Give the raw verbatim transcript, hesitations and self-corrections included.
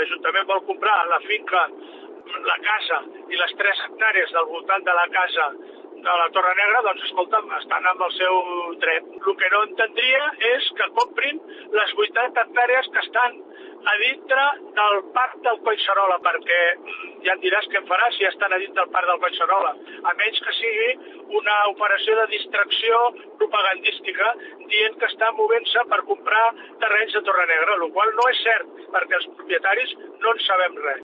l'Ajuntament vol comprar la finca, la casa i les tres hectàrees del voltant de la casa de la Torre Negra, doncs escolta'm, estan amb el seu dret. El que no entendria és que comprin les vuitanta hectàrees que estan a dintre del parc del Collserola, perquè ja em diràs què em farà si estan a dintre del parc del Collserola, a menys que sigui una operació de distracció propagandística dient que està movent-se per comprar terrenys de Torre Negra, el qual no és cert, perquè els propietaris no en sabem res.